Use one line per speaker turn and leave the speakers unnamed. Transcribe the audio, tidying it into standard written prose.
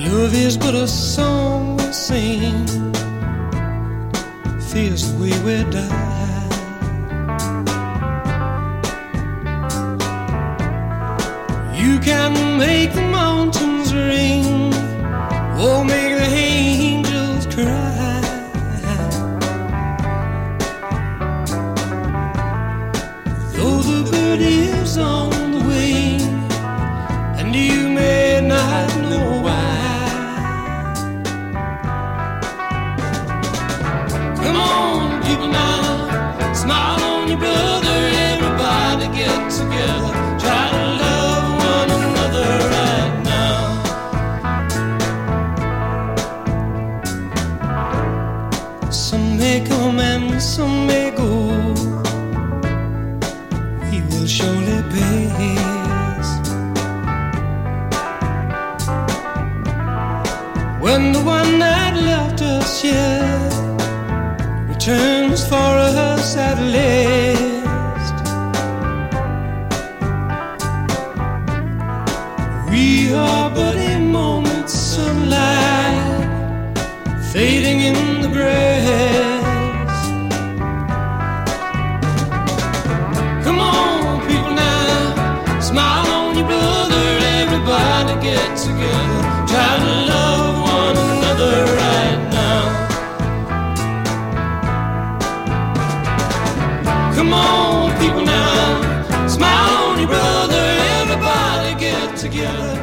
Love is but a song we sing, feels the way we die. You can make the mountains ring, or make the angels cry. Though the bird is on the wing, and you may not know why. Come on, people now, smile on your brother. Everybody get together, try to love one another right now. Some may come and some may go, we will surely pass. When the one that left us here returns for us at last, we are but a moment's sunlight fading in the grass. Come on, people now, smile on your brother. Everybody get together, try to love one another right now. Come on, people now, smile on your brother. Everybody get together.